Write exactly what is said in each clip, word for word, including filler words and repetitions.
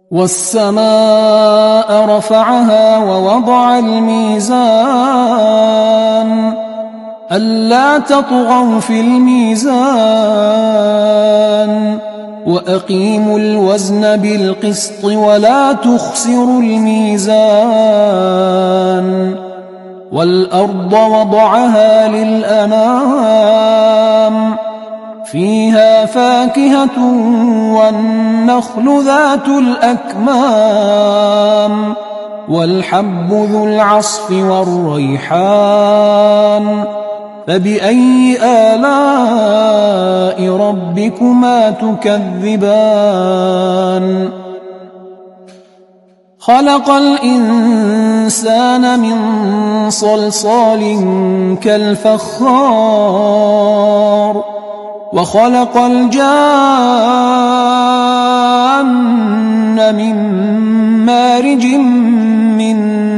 والسماء رفعها ووضع الميزان ألا تطغوا في الميزان وأقيموا الوزن بالقسط ولا تخسروا الميزان والأرض وضعها للأنام فيها فاكهة والنخل ذات الأكمام والحب ذو العصف والريحان فبأي آلاء ربكما تكذبان خلق الإنسان من صلصال كالفخار وخلق الجان من مارج من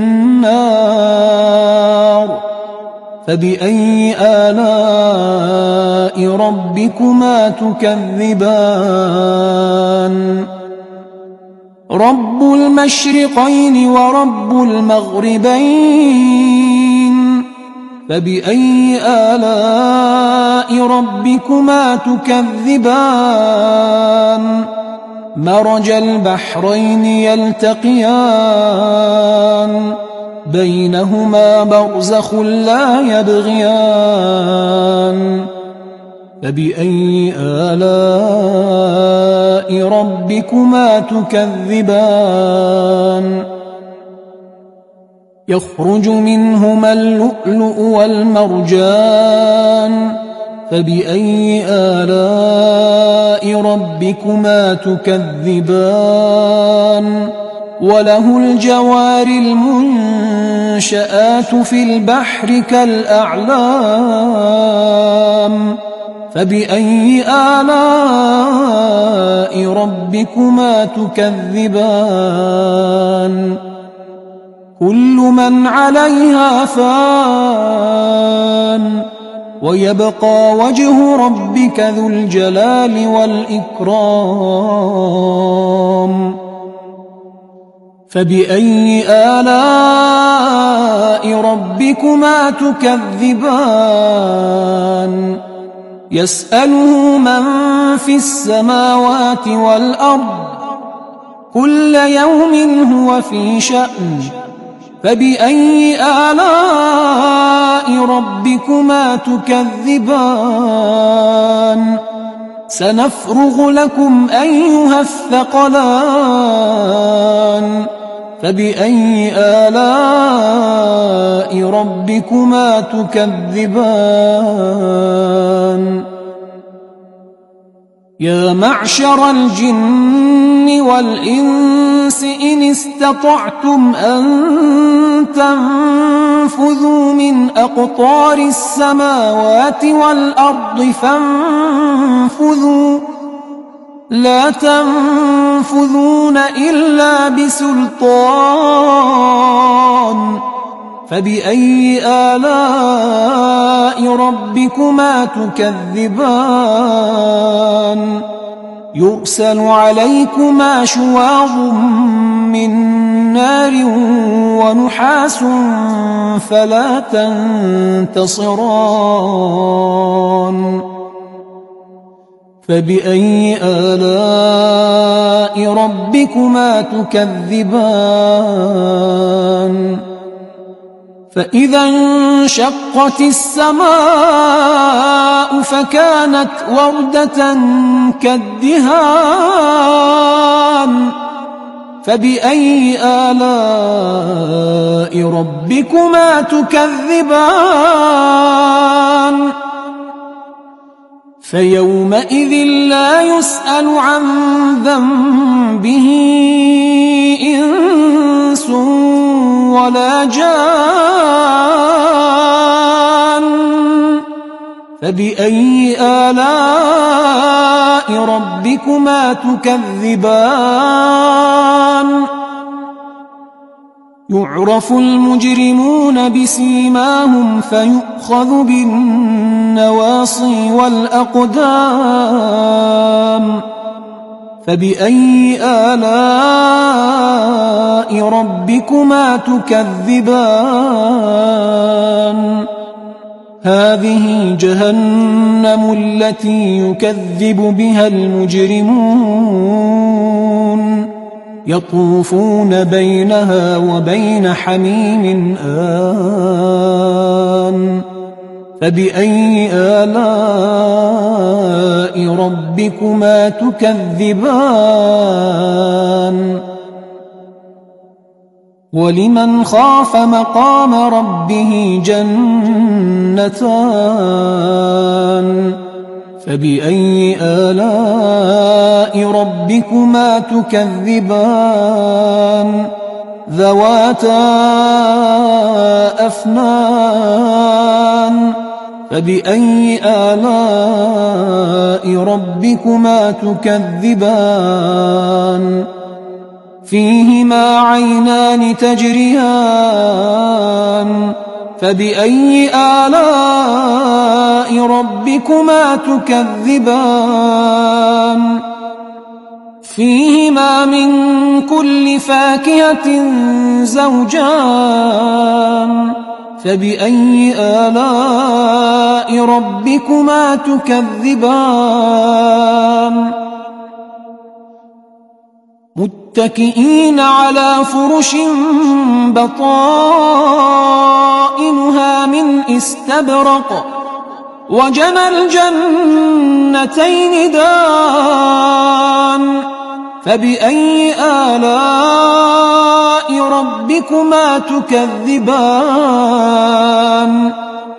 نار فبأي آلاء ربكما تكذبان رب المشرقين ورب المغربين فبأي آلاء ربكما تكذبان مرج البحرين يلتقيان بينهما برزخ لا يبغيان فبأي آلاء ربكما تكذبان يخرج منهما اللؤلؤ والمرجان فبأي آلاء ربكما تكذبان وله الجوار المنشآت في البحر كالأعلام فبأي آلاء ربكما تكذبان كل من عليها فان ويبقى وجه ربك ذو الجلال والإكرام فبأي آلاء ربكما تكذبان يسأله من في السماوات والأرض كل يوم هو في شأن فبأي آلاء ربكما تكذبان سنفرغ لكم أيها الثقلان فبأي آلاء ربكما تكذبان يا معشر الجن والإنس إن استطعتم أن تنفذوا من أقطار السماوات والأرض فانفذوا لا تنفذون إلا بسلطان فبأي آلاء ربكما تكذبان يرسل عليكما شواظ من نار ونحاس فلا تنتصران فبأي آلاء ربكما تكذبان فإذا انشقت السماء فكانت وردة كالدهان فبأي آلاء ربكما تكذبان فيومئذ لا يسأل عن ذنبه إنس ولا جان فبأي آلاء ربكما تكذبان يعرف المجرمون بسيماهم فيؤخذ بالنواصي والأقدام فبأي آلاء ربكما تكذبان هذه جهنم التي يكذب بها المجرمون يطوفون بينها وبين حميم آن فبأي آلاء ربكما تكذبان ولمن خاف مقام ربه جنتان فبأي آلاء ربكما تكذبان ذواتا أفنان فبأي آلاء ربكما تكذبان فيهما عينان تجريان فبأي آلاء ربكما تكذبان فيهما من كل فاكهة زوجان فبأي آلاء ربكما تكذبان متكئين على فرش بطائنها من استبرق وجنى الجنتين دان فبأي آلاء ربكما تكذبان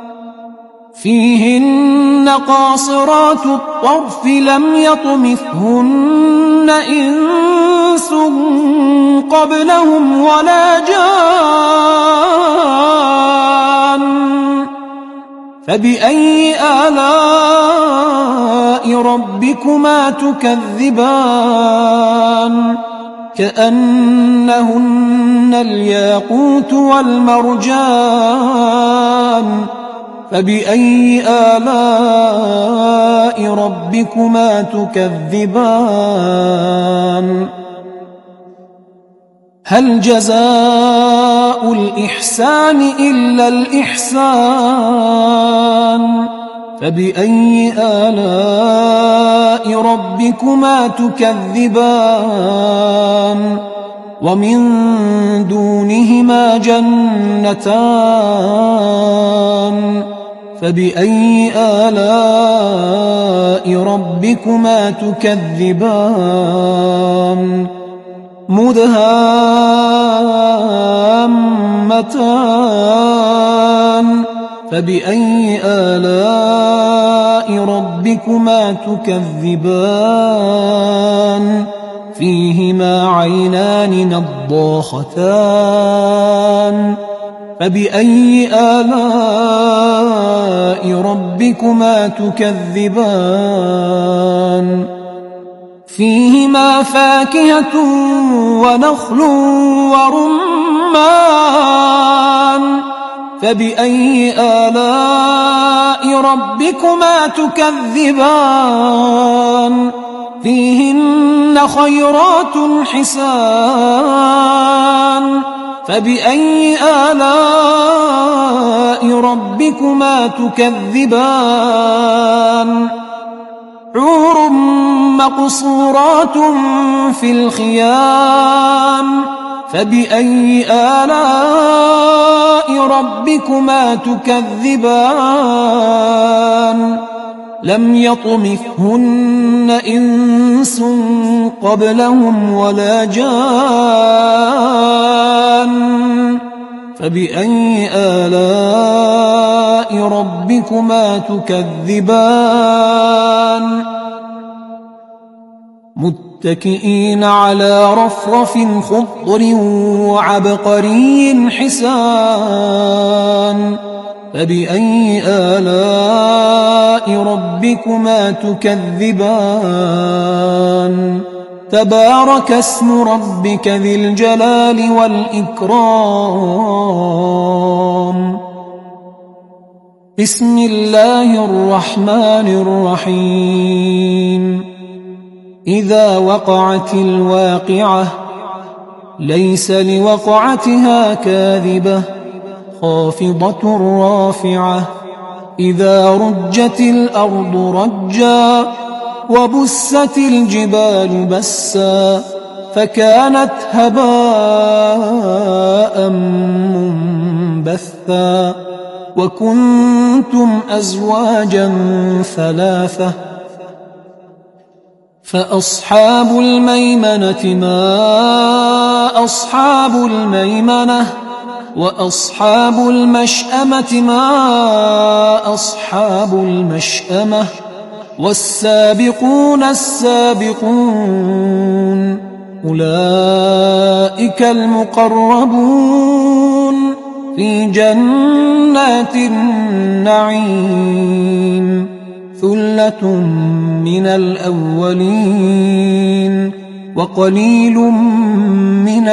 فيهن قاصرات الطرف لم يطمثهن إنس قبلهم ولا جان فبأي آلاء ربكما تكذبان كأنهن الياقوت والمرجان فبأي آلاء ربكما تكذبان هل جزاء الإحسان إلا الإحسان فبأي آلاء ربكما تكذبان ومن دونهما جنتان فبأي آلاء ربكما تكذبان مدهامتان فبأي آلاء ربكما تكذبان فيهما عينان نضاختان فبأي آلاء ربكما تكذبان فيهما فاكهة ونخل ورمان فبأي آلاء ربكما تكذبان فيهن خيرات حسان فبأي آلاء ربكما تكذبان حور مقصورات في الخيام فبأي آلاء ربكما تكذبان لم يطمثهن إنس قبلهم ولا جان فبأي آلاء ربكما تكذبان متكئين على رفرف خضر وعبقري حسان فبأي آلاء ربكما تكذبان تبارك اسم ربك ذي الجلال والإكرام بسم الله الرحمن الرحيم إذا وقعت الواقعة ليس لوقعتها كاذبة خافضة رافعة إذا رجت الأرض رجا وبست الجبال بسا فكانت هباء منبثا وكنتم أزواجا ثلاثة فأصحاب الميمنة ما أصحاب الميمنة وأصحاب المشأمة ما أصحاب المشأمة والسابقون السابقون أولئك المقربون في جنات النعيم ثلة من الأولين وقليل من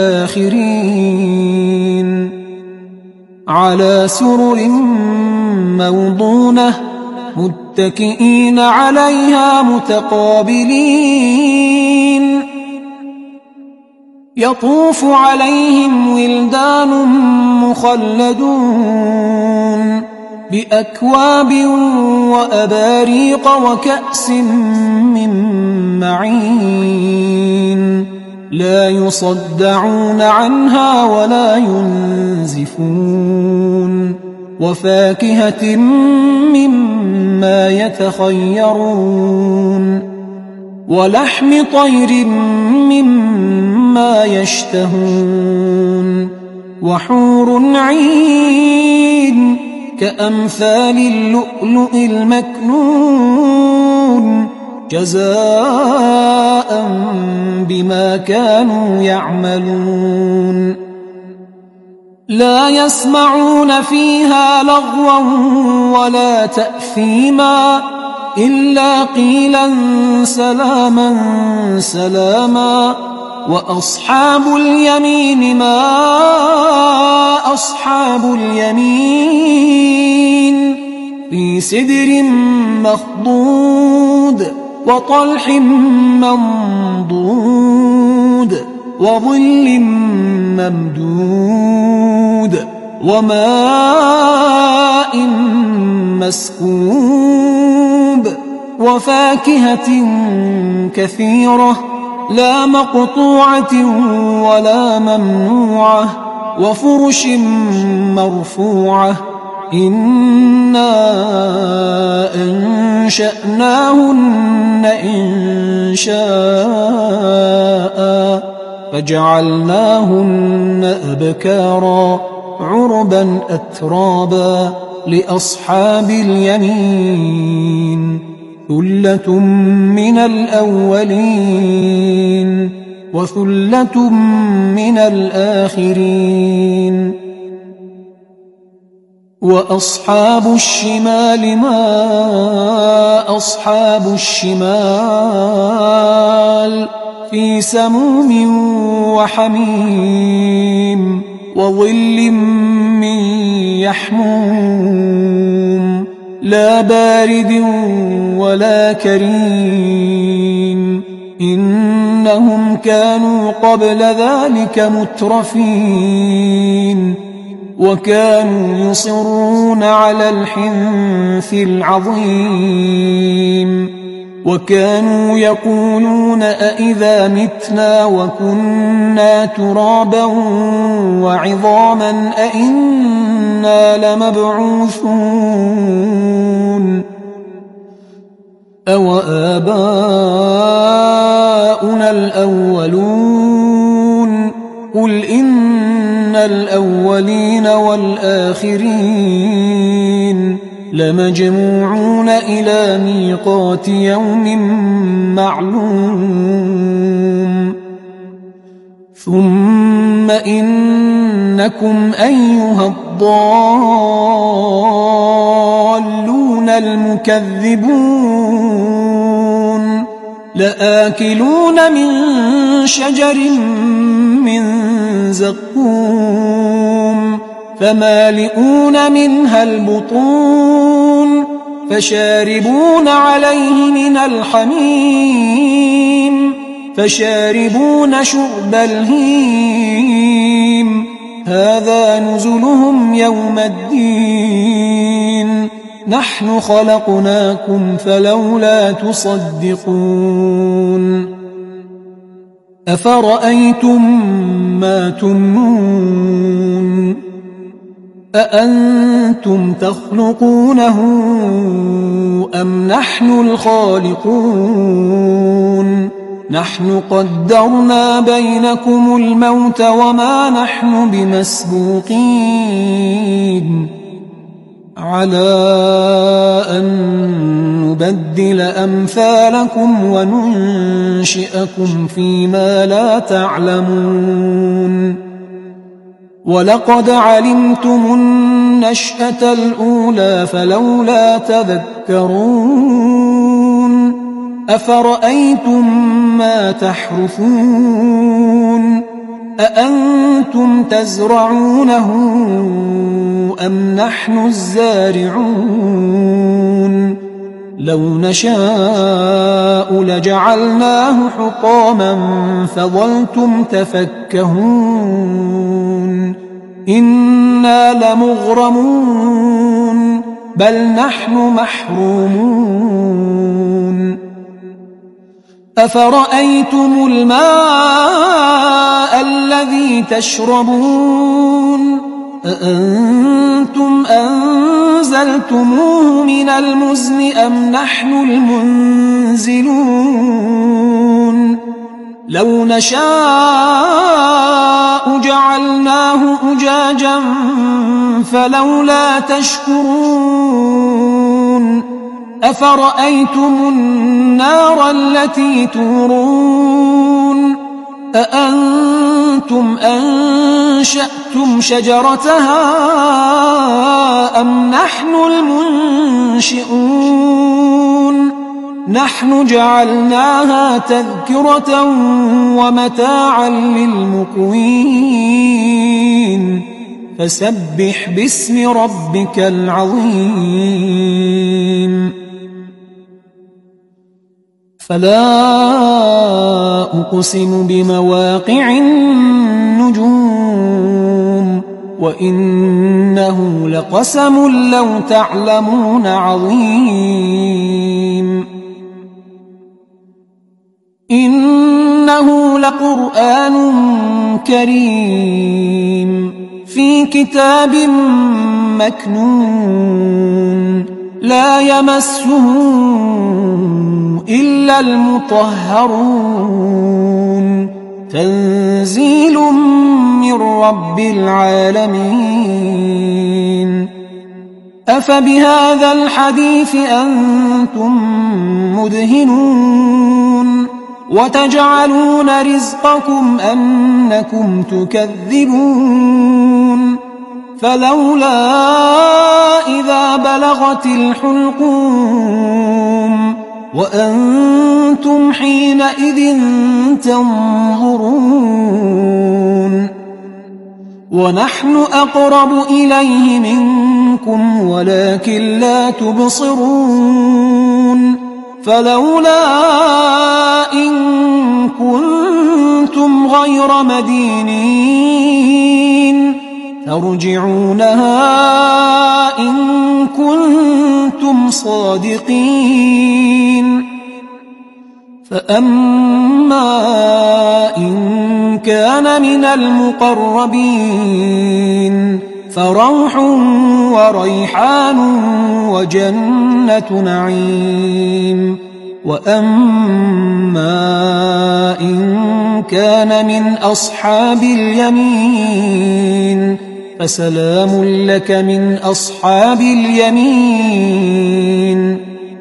الآخرين على سرر موضونة متكئين عليها متقابلين يطوف عليهم ولدان مخلدون بأكواب وأباريق وكأس من معين لا يصدعون عنها ولا ينزفون وفاكهة مما يتخيرون ولحم طير مما يشتهون وحور عين كأمثال اللؤلؤ المكنون جزاء بما كانوا يعملون لا يسمعون فيها لغوا ولا تأثيما إلا قيلا سلاما سلاما وأصحاب اليمين ما أصحاب اليمين في سدر مخضود وطلح منضود وظل ممدود وماء مسكوب وفاكهة كثيرة لا مقطوعة ولا ممنوعة وفرش مرفوعة إنا أنشأناهن إن شاء فجعلناهن أبكارا عربا أترابا لأصحاب اليمين ثلة من الأولين وثلة من الآخرين وأصحاب الشمال ما أصحاب الشمال في سموم وحميم وظل من يحموم لا بارد ولا كريم إنهم كانوا قبل ذلك مترفين وكانوا يصرون على الحنث العظيم وكانوا يقولون أئذا متنا وكنا ترابا وعظاما أئنا لمبعوثون أو آباؤنا الأولون قل إن الأولين والآخرين لمجموعون إلى ميقات يوم معلوم ثم إنكم أيها الضالون المكذبون لآكلون من شجر من زقوم فمالئون منها البطون فشاربون عليه من الحميم فشاربون شرب الهيم هذا نزلهم يوم الدين نحن خلقناكم فلولا تصدقون أفرأيتم ما تمنون أأنتم تخلقونه أم نحن الخالقون نحن قدرنا بينكم الموت وما نحن بمسبوقين على أن نبدل أمثالكم وننشئكم فيما لا تعلمون ولقد علمتم النشأة الأولى فلولا تذكرون أفرأيتم ما تحرثون أأنتم تزرعونه أم نحن الزارعون لو نشاء لجعلناه حطاما فظلتم تفكهون إنا لمغرمون بل نحن محرومون أفرأيتم الماء الذي تشربون أأنتم أنزلتموه من المزن أم نحن المنزلون لو نشاء جعلناه أجاجا فلولا تشكرون أفرأيتم النار التي تورون أأنتم أنشأتم شجرتها أم نحن المنشئون نحن جعلناها تذكرة ومتاعا للمقوين فسبح باسم ربك العظيم فلا أقسم بمواقع النجوم وإنه لقسم لو تعلمون عظيم إنه لقرآن كريم في كتاب مكنون لا يمسه إلا المطهرون تنزيل من رب العالمين أفبهذا الحديث أنتم مدهنون وتجعلون رزقكم أنكم تكذبون فلولا إذا بلغت الحلقوم وأنتم حينئذ تنظرون ونحن أقرب إليه منكم ولكن لا تبصرون فلولا إن كنتم غير مدينين ترجعونها إن كنتم صادقين فأما إن كان من المقربين فروح وريحان وجنة نعيم وأما إن كان من أصحاب اليمين فسلام لك من أصحاب اليمين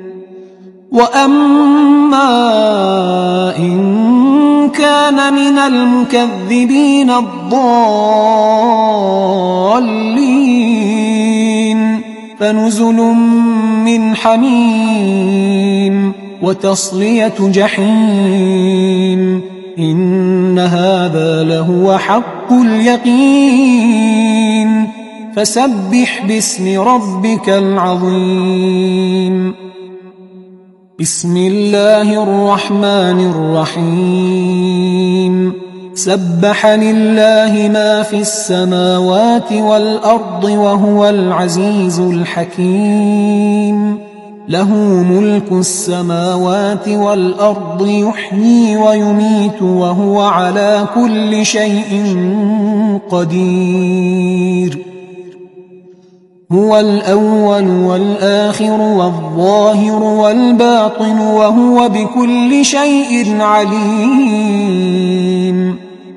وأما إن كان من المكذبين الضالين فنزل من حميم وتصلية جحيم إن هذا لهو حق اليقين فسبح باسم ربك العظيم بسم الله الرحمن الرحيم سبح لله ما في السماوات والأرض وهو العزيز الحكيم له ملك السماوات والأرض يحيي ويميت وهو على كل شيء قدير هو الأول والآخر والظاهر والباطن وهو بكل شيء عليم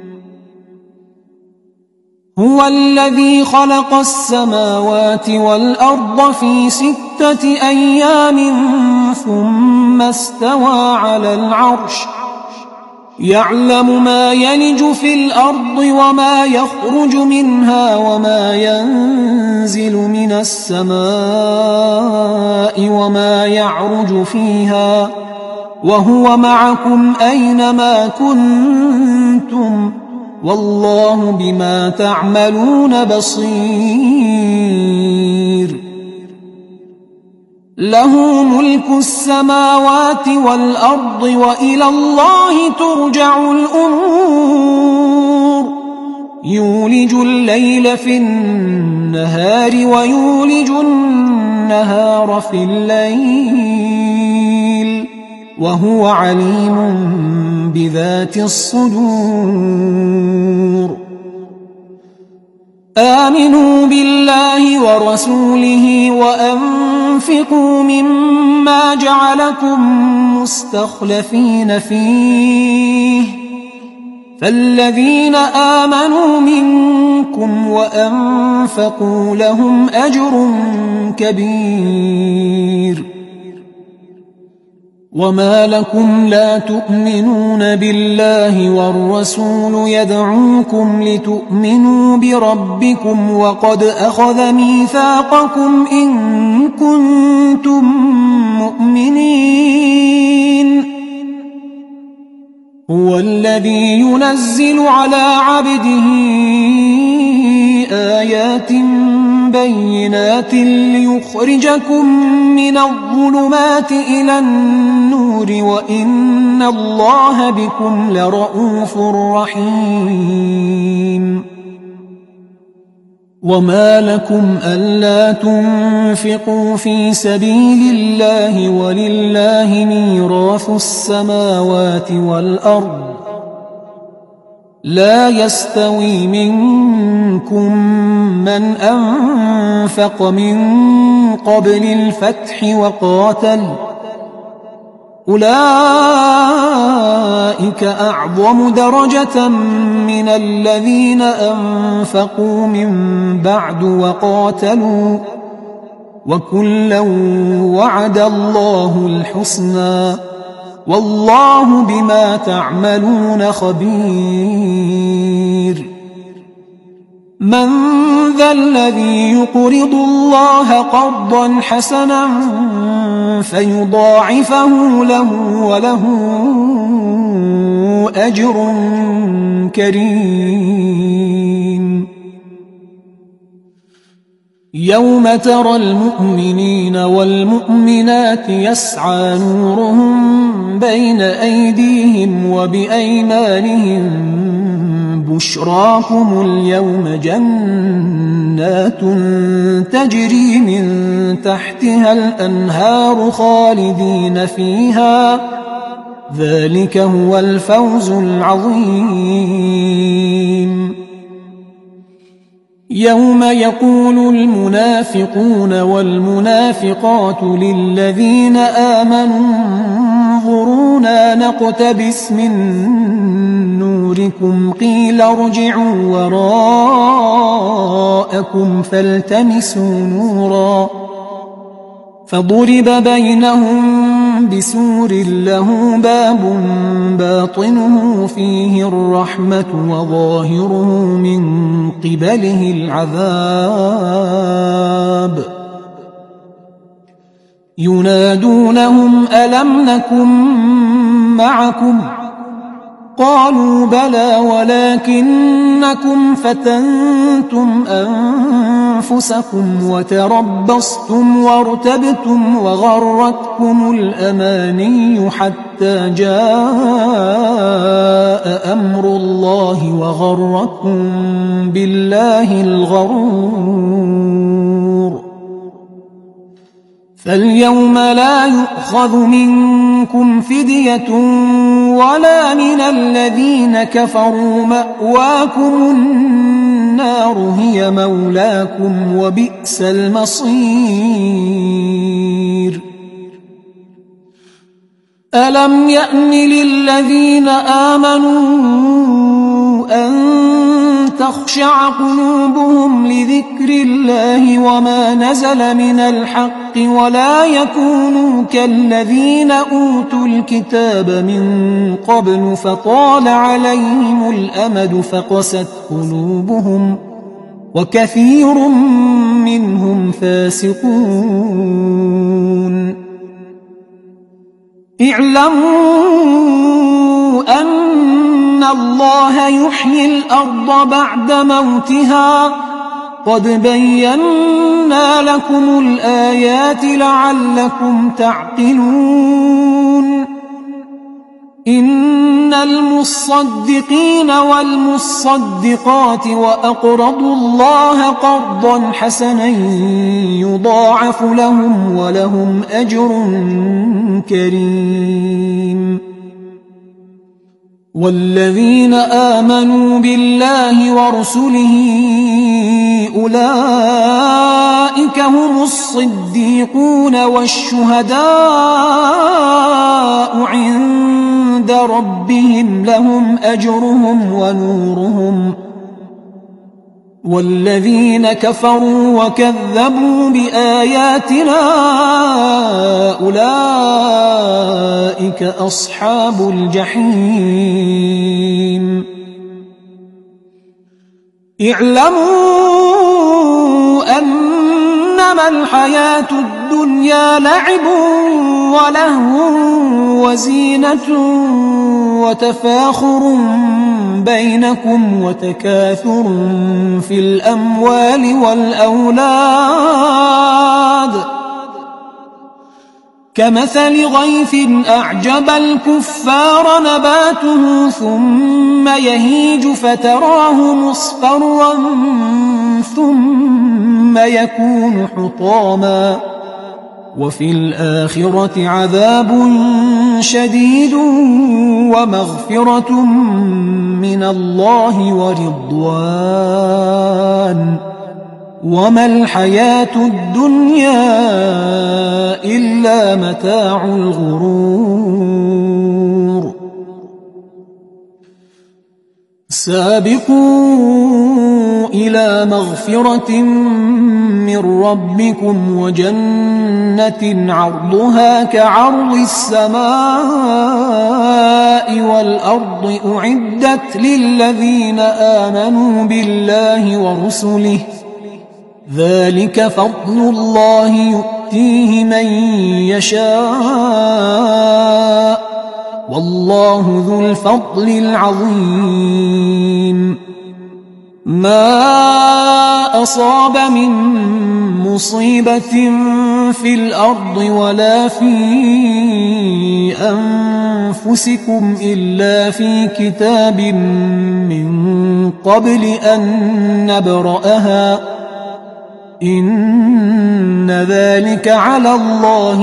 هو الذي خلق السماوات والأرض في ستة أيام ثم استوى على العرش يعلم ما يلج في الأرض وما يخرج منها وما ينزل من السماء وما يعرج فيها وهو معكم أينما كنتم والله بما تعملون بصير له ملك السماوات والأرض وإلى الله ترجع الأمور يولج الليل في النهار ويولج النهار في الليل وهو عليم بذات الصدور آمنوا بالله ورسوله وأنفقوا مما جعلكم مستخلفين فيه فالذين آمنوا منكم وأنفقوا لهم أجر كبير وما لكم لا تؤمنون بالله والرسول يدعوكم لتؤمنوا بربكم وقد أخذ ميثاقكم إن كنتم مؤمنين هو الذي ينزل على عبده آيات بينات ليخرجكم من الظلمات إلى النور وإن الله بكم لرؤوف رحيم وما لكم ألا تنفقوا في سبيل الله ولله ميراث السماوات والأرض لا يستوي منكم من أنفق من قبل الفتح وقاتل أولئك أعظم درجة من الذين أنفقوا من بعد وقاتلوا وكلا وعد الله الحسنى والله بما تعملون خبير من ذا الذي يقرض الله قرضا حسنا فيضاعفه له وله أجر كريم يوم ترى المؤمنين والمؤمنات يسعى نورهم بين أيديهم وبأيمانهم بشراكم اليوم جنات تجري من تحتها الأنهار خالدين فيها ذلك هو الفوز العظيم يوم يقول المنافقون والمنافقات للذين آمنوا انظرونا نقتبس من نوركم قيل ارجعوا وراءكم فالتمسوا نورا فضرب بينهم بسور له باب باطنه فيه الرحمة وظاهره من قبله العذاب ينادونهم ألم نكن معكم قالوا بلى ولكنكم فتنتم أنفسكم وتربصتم وارتبتم وغرتكم الأماني حتى جاء أمر الله وغركم بالله الغرور. فاليوم لا يؤخذ منكم فدية ولا من الذين كفروا، مأواكم النار هي مولاكم وبئس المصير. ألم يأن للذين آمنوا أن تخشع قلوبهم لذكر الله وما نزل من الحق ولا يكونوا كالذين أوتوا الكتاب من قبل فطال عليهم الأمد فقست قلوبهم وكثير منهم فاسقون. اعلموا أن الله يحيي الأرض بعد موتها قد بينا لكم الآيات لعلكم تعقلون. إن المصدقين والمصدقات وأقرضوا الله قرضا حسنا يضاعف لهم ولهم أجر كريم. والذين آمنوا بالله ورسله أولئك هم الصديقون والشهداء عند ربهم لهم أجرهم ونورهم. والذين كفروا وكذبوا بآياتنا أولئك أصحاب الجحيم. اعلموا أنما الحياة الدنيا لعب ولهو وزينة وتفاخر بينكم وتكاثر في الأموال والأولاد كمثل غيث أعجب الكفار نباته ثم يهيج فتراه مصفرا ثم يكون حطاما وفي الآخرة عذاب شديد ومغفرة من الله ورضوان وما الحياة الدنيا إلا متاع الغرور. سابقوا إلى مغفرة من ربكم وجنة عرضها كعرض السماء والأرض أعدت للذين آمنوا بالله ورسله ذلك فضل الله يؤتيه من يشاء والله ذو الفضل العظيم. ما أصاب من مصيبة في الأرض ولا في أنفسكم إلا في كتاب من قبل أن نبرأها إن ذلك على الله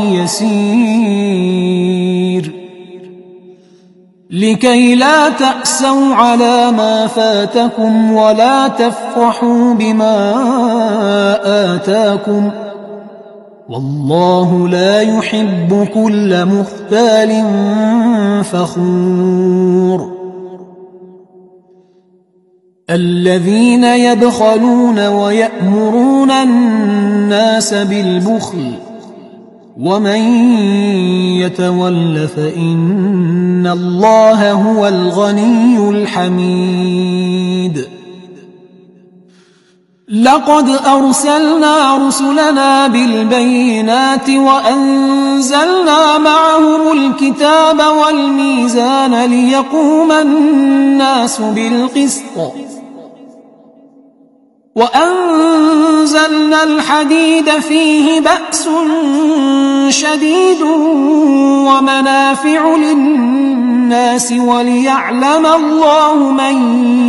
يسير. لكي لا تأسوا على ما فاتكم ولا تفرحوا بما آتاكم والله لا يحب كل مختال فخور. الذين يبخلون ويأمرون الناس بالبخل ومن يتول فإن الله هو الغني الحميد. لقد أرسلنا رسلنا بالبينات وأنزلنا معهم الكتاب والميزان ليقوم الناس بالقسط وأنزلنا الحديد فيه بأس شديد ومنافع للناس وليعلم الله من